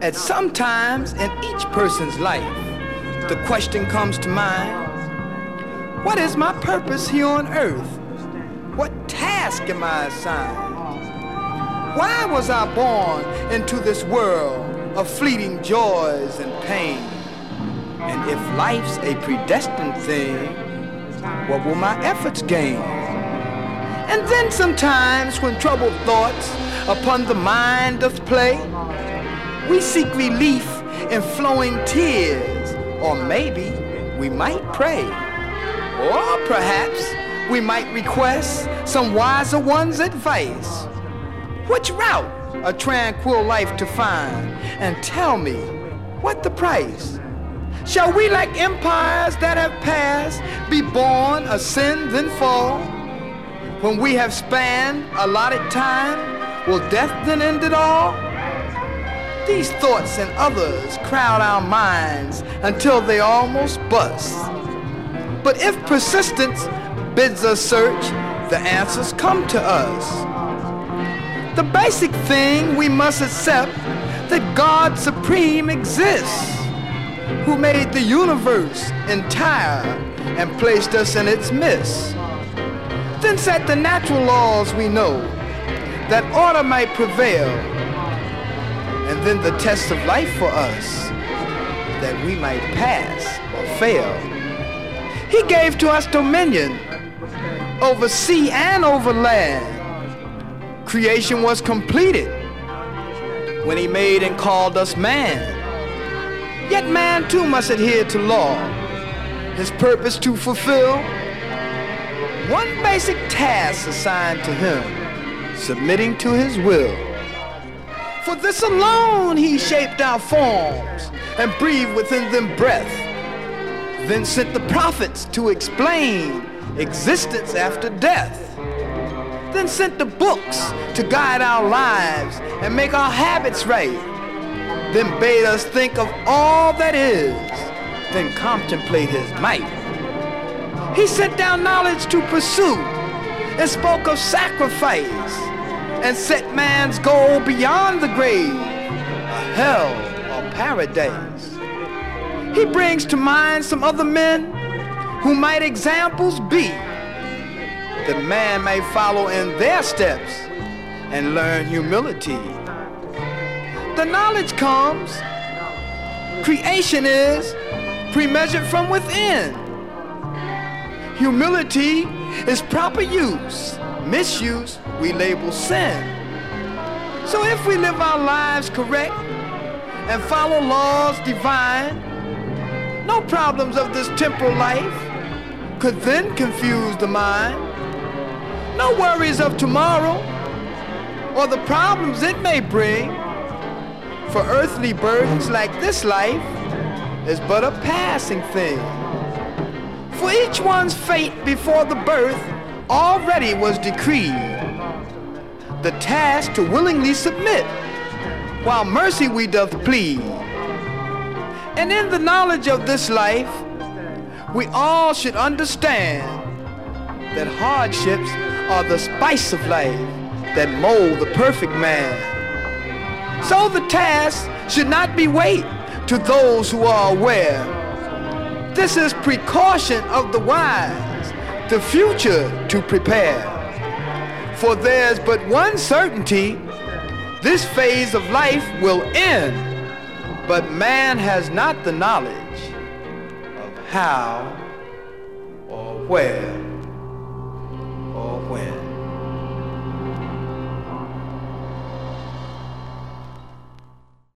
At some times in each person's life, the question comes to mind, what is my purpose here on earth? What task am I assigned? Why was I born into this world of fleeting joys and pain? And if life's a predestined thing, what will my efforts gain? And then sometimes when troubled thoughts upon the mind doth play, we seek relief in flowing tears, or maybe we might pray. Or perhaps we might request some wiser one's advice. Which route a tranquil life to find? And tell me, what the price? Shall we, like empires that have passed, be born, ascend, then fall? When we have spanned allotted time, will death then end it all? These thoughts and others crowd our minds until they almost bust. But if persistence bids us search, the answers come to us. The basic thing we must accept, that God Supreme exists, who made the universe entire and placed us in its midst. Then set the natural laws we know, that order might prevail, and then the test of life for us, that we might pass or fail. He gave to us dominion over sea and over land. Creation was completed when he made and called us man. Yet man too must adhere to law, his purpose to fulfill. One basic task assigned to him, submitting to his will. For this alone he shaped our forms and breathed within them breath, then sent the prophets to explain existence after death, then sent the books to guide our lives and make our habits right, then bade us think of all that is, then contemplate his might. He sent down knowledge to pursue and spoke of sacrifice and set man's goal beyond the grave, a hell or paradise. He brings to mind some other men who might examples be, that man may follow in their steps and learn humility. The knowledge comes, creation is pre-measured from within. Humility is proper use, misuse we label sin. So if we live our lives correct and follow laws divine, no problems of this temporal life could then confuse the mind. No worries of tomorrow or the problems it may bring, for earthly burdens like this life is but a passing thing. For each one's fate before the birth already was decreed. The task to willingly submit, while mercy we doth plead. And in the knowledge of this life, we all should understand that hardships are the spice of life that mold the perfect man. So the task should not be weight to those who are aware. This is precaution of the wise, the future to prepare. For there's but one certainty, this phase of life will end, but man has not the knowledge of how or where.